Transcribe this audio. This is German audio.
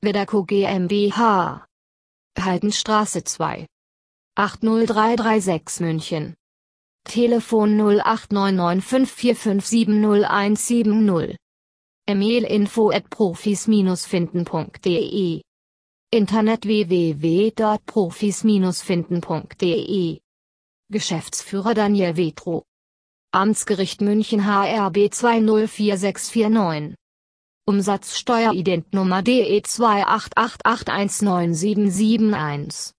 Wedaco GmbH. Heidenstraße 2. 80336 München. Telefon 089954570170. E-Mail info@profis-finden.de. Internet www.profis-finden.de. Geschäftsführer Daniel Vetro. Amtsgericht München HRB 204649. Umsatzsteueridentnummer DE 288819771.